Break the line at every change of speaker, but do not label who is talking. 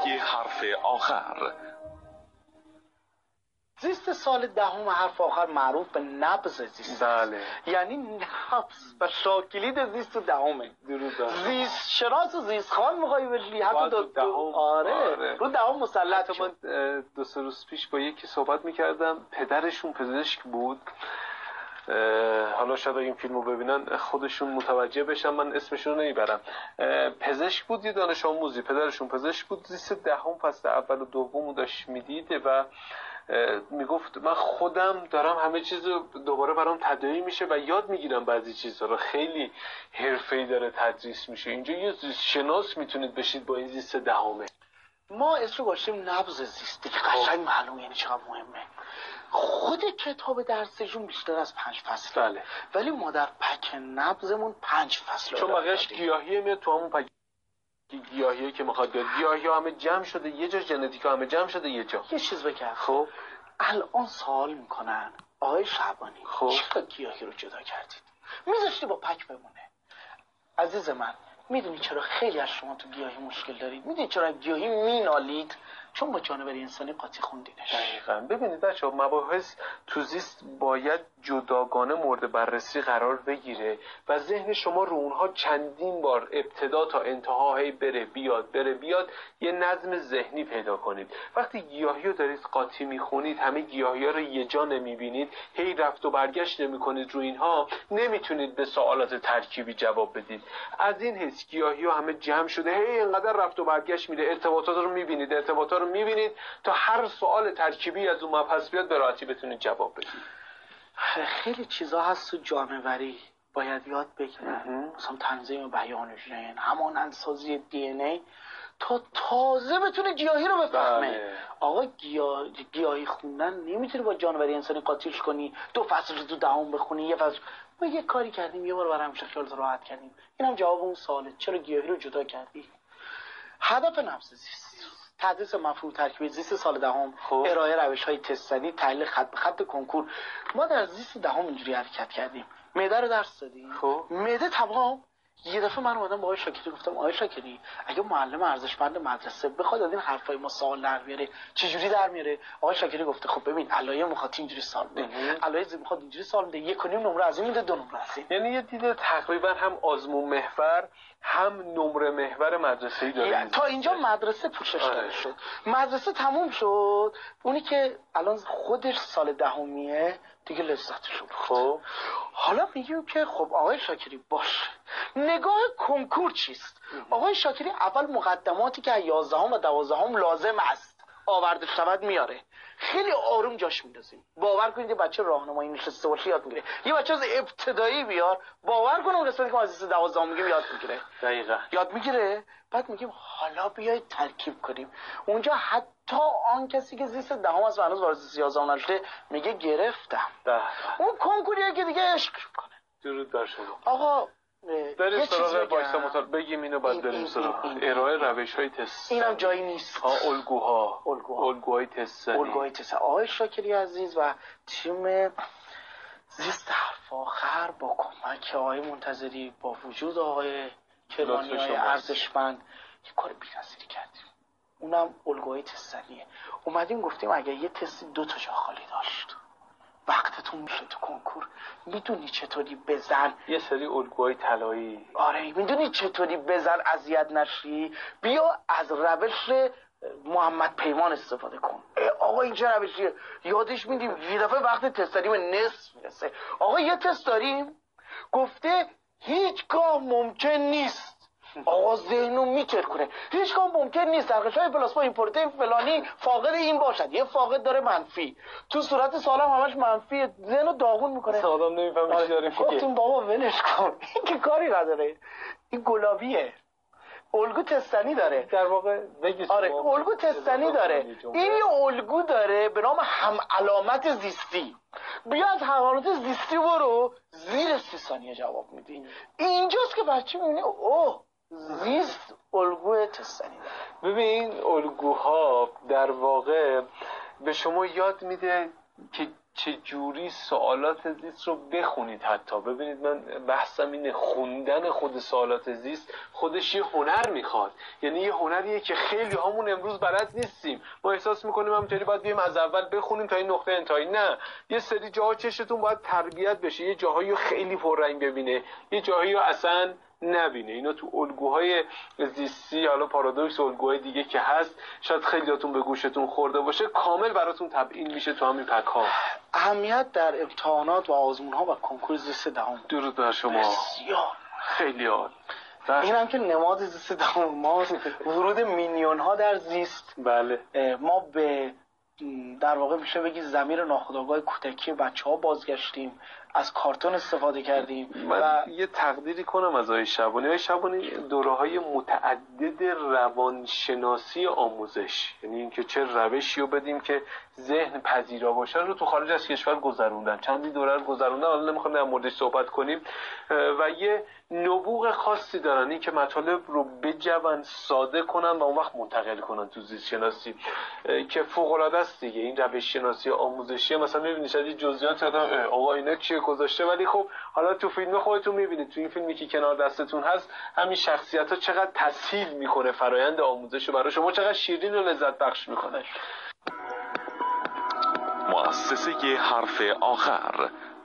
حرف آخر.
زیست سال دهم حرف آخر معروف به نبض زیست.
بله.
یعنی نبض و شاکلید زیست درودم. زیست شناس و زیست خان میخوایی بشی حتی دو آره. رو دهم مسلط شد.
من 2 روز پیش با یکی صحبت میکردم، پدرشون پزشک بود. حالا شاید این فیلمو ببینن خودشون متوجه بشن، من اسمشون رو نمیبرم. پزشک بود، یه دانش آموزی، پدرشون پزشک بود، زیست دهم فصل اول و دوم داشت میدید و میگفت من خودم دارم همه چیز دوباره برام تداعی میشه و یاد میگیرم بعضی چیزها رو. خیلی حرفه‌ای داره تدریس میشه. اینجا یه زیست شناس میتونید بشید با این زیست دهمه.
ما اسمو گذاشتیم نبض زیستی که قشنگ معلومه یعنی چقدر مهمه. خود کتاب درسشون بیشتر از 5 فصل.
بله.
ولی ما در پک نبضمون 5 فصل.
چون بقیه‌اش گیاهیه میاد تو همون پک گیاهیه که میخواد بیاد. گیاهی همه جمع شده یه جا، ژنتیک همه جمع شده یه جا.
یه چیز بگم.
خب
الان سوال میکنن آقای شعبانی چرا گیاهی رو جدا کردید؟ میذاشتی با پک بمونه. عزیز من میدونی چرا خیلی از شما تو گیاهی مشکل دارید؟ میدونی چرا گیاهی مینالید؟ چون با جانور انسانی قاطی خوندینش.
دقیقاً. ببینید بچه‌ها، مباحث تو زیست باید جداگانه مورد بررسی قرار بگیره و ذهن شما رو اونها چندین بار ابتدا تا انتها هی بره بیاد یه نظم ذهنی پیدا کنید. وقتی گیاهی رو دارید قاطی میخونید، همه گیاهی‌ها رو یه جا نمیبینید، هی رفت و برگشت نمی‌کنید رو اینها، نمیتونید به سوالات ترکیبی جواب بدید. از این حیث گیاهی‌ها همه جمع شده، هی اینقدر رفت و برگشت میره، ارتباطات رو میبینید تا هر سوال ترکیبی از اون مبحث بیاد به راحتی بتونید جواب بدید.
خیلی چیزا هست تو جانوری باید یاد بگیرن، مثلا تنظیم بیان ژن، همانندسازی دی ان ای، تا تازه بتونه گیاهی رو بفهمه.
بله.
آقا گیاهی خوندن نمیتونی با جانوری انسانی قاطیش کنی، 2 فصل رو تو دهم بخونی، یه فصل. ما یه کاری کردیم یه بار برای همیشه خیالت راحت کردیم. اینم جواب اون سواله چرا گیاهی رو جدا کردی. هدف نبض زیست تدریس مفهوم ترکیب زیست سال دهم، ارائه روش‌های تست‌زنی، تحلیل خط به خط کنکور. ما در زیست دهم اینجوری حرکت کردیم. معده رو درس دادیم. معده تمام. یه دفعه من اومدم با آقای شاکری گفتم آقای شاکری اگه معلم ارزشمند مدرسه بخواد از این حرفای ما سوال در بیاره چجوری در میاره؟ آقای شاکری گفته خب ببین علایه میخواد اینجوری سوال بده، علایه میخواد اینجوری سوال بده، 1.5 نمره از این میده، 2 نمره از این.
یعنی یه دیده تقریبا هم آزمون محور هم نمره محور مدرسه‌ای داره.
تا اینجا مدرسه پوشش داده شد. مدرسه تموم شد. اونی که الان خودش سال دهمیه دیگه لذتش بود.
خب
حالا میگیم که خب آقای شاکری باشه نگاه کنکور چیست؟ آقای شاکری اول مقدماتی که 11 و 12 لازم است آورده شود میاره، خیلی آروم جاش میندازیم. باور کنید یه بچه راهنمایی نشسته باشه یاد میگیره. یه بچه از ابتدایی بیار، باور کنم قسمتی که از 12 میگیم یاد میگیره.
دقیقاً
یاد میگیره. بعد میگیم حالا بیایید ترکیب کنیم. اونجا حتی آن کسی که زیست دهم از هنوز وارد 11 نشده میگه گرفتم. اون کنکوریه که دیگه عشق کنه.
درود بر شما.
آقا
بریم سراغ وایسا موتور بگیم اینو بعد بریم سراغ ارائه روش‌های تست.
اینم جایی نیست.
الگوهای تست.
آقای شاکری عزیز و تیم زیست حرف آخر با کمک آقای منتظری با وجود آقای کرمانی‌های ارزشمند یه کار بی‌نظیری کردیم. اونم الگوهای تستنیه. اومدیم گفتیم اگه یه تستی 2 تا جا خالی داشت وقتتون میشه تو کنکور، میدونی چطوری بزن
یه سری الگوهای طلایی.
آره میدونی چطوری بزن اذیت نشی، بیا از روش محمد پیمان استفاده کن. آقا این چه روشیه؟ یادش میدیم یه دفعه وقت تست داریم نصف میرسه. آقا یه تست داریم گفته هیچگاه ممکن نیست. آقا ذهنو میتر کنه. هیچگاه ممکن نیست در قشای پلاسما این پروتئین فلانی فاقد این باشد. یه فاقد داره منفی، تو صورت سالم همش منفی، ذهنو داغون میکنه.
آدم نمیفهمه چی داره میگه.
گفتیم بابا ولش کن این که کاری نداره، این گلابیه. الگو تستنی داره
در واقع.
آره الگو تستنی داره. این یه الگو داره به نام هم علامت زیستی. بیا از هم علامت زیستی برو زیر 30 ثانیه جواب میدی. اینجاست که بچه میبینه اوه زیست الگو تستنی داره.
ببین الگوها در واقع به شما یاد میده که چجوری سوالات زیست رو بخونید. حتی ببینید، من بحثم اینه، خوندن خود سوالات زیست خودش یه هنر میخواد. یعنی یه هنریه که خیلی همون امروز بلد نیستیم. ما احساس میکنیم همونطوری باید بیایم از اول بخونیم تا این نقطه انتهایی. نه، یه سری جاها چشتون باید تربیت بشه، یه جاهایی رو خیلی پررنگ ببینه، یه جاهایی رو اصلا نبینه. اینا تو الگوهای زیستی، حالا پارادوکس الگوهای دیگه که هست، شاید خیلیاتون به گوشتون خورده باشه، کامل براتون تبیین میشه تو همین پک ها.
اهمیت در امتحانات و آزمون ها و کنکور زیست دهم.
درود بر شما.
بسیار
خیلی عالی.
این هم که نماد زیست دهم ماست، ورود میلیون ها در زیست.
بله.
ما به در واقع میشه بگی ضمیر ناخودآگاه کودکی بچه‌ها بازگشتیم، از کارتون استفاده کردیم.
من یه تقدیری کنم از آقای شعبانی. آقای شعبانی دوره‌های متعدد روانشناسی آموزش، یعنی اینکه چه روشی رو بدیم که ذهن پذیرا باشه، رو تو خارج از کشور گذروندن. چندی دوره رو گذروندن، حالا نمیخوام در موردش صحبت کنیم. و یه نبوغ خاصی دارن، این که مطالب رو بجون، ساده کنن و اون وقت منتقل کنن تو زیست شناسی، که فوق العاده است دیگه. این روش شناسی آموزشی مثلا می‌بینید شاید جزئیات آقا اینا چیه گذاشته، ولی خب حالا تو فیلم خودتون می‌بینید، تو این فیلمی که کنار دستتون هست، همین شخصیت‌ها چقدر تسهیل میکنه فرایند آموزش رو برای شما، چقدر شیرین و لذت بخش میکنه.
مؤسسه حرف آخر